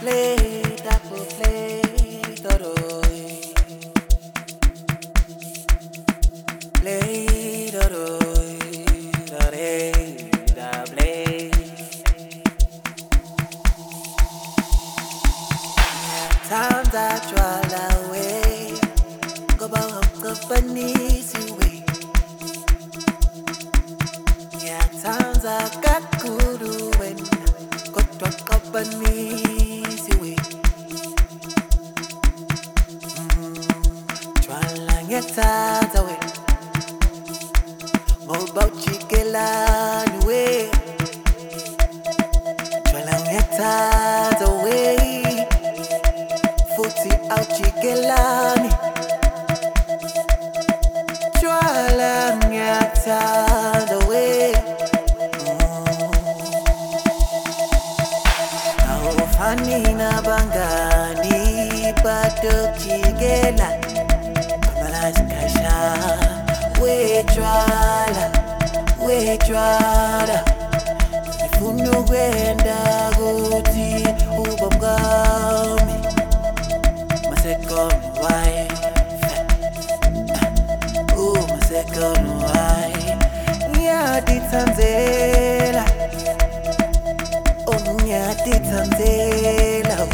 play, double play, doroi. Play, doroi, dorei, da play. Times I draw away, go back up an easy way. Yeah, times I got good when go talk up an easy way. Try get times away, more about chicken way. Try get times away, footy out chicken. Try get times away. Fanina bangani patok chigela Kamalas kasha we trala Ifunu gwenda guti ubamgami My second wife my second wife Nyati tanzela Nyati tanzela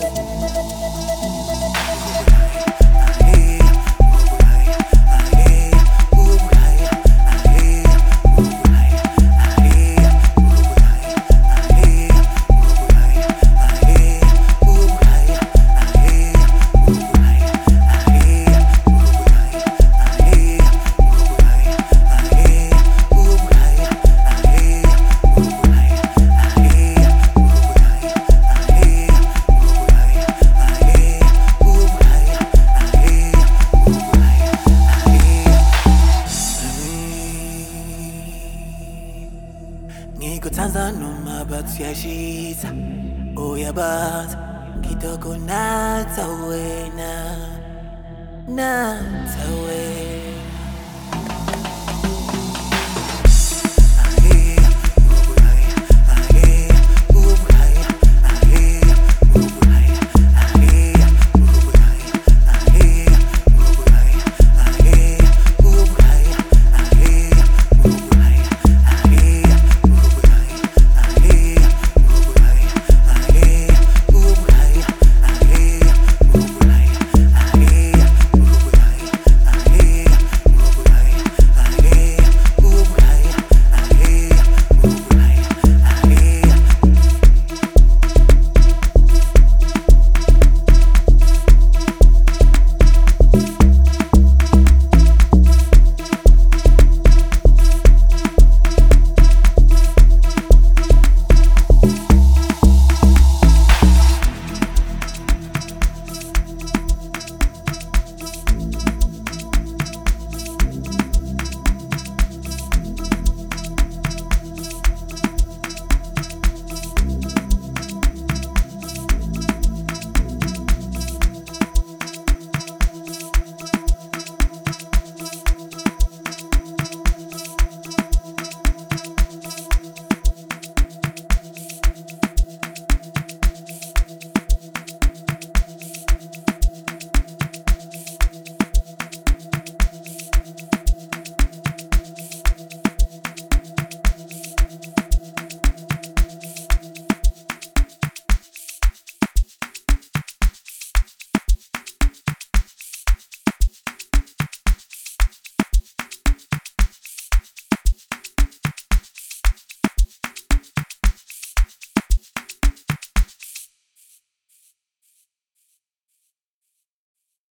Ngikutanza noma bathuyashisa uyabaza ngidoko natha wena natha wena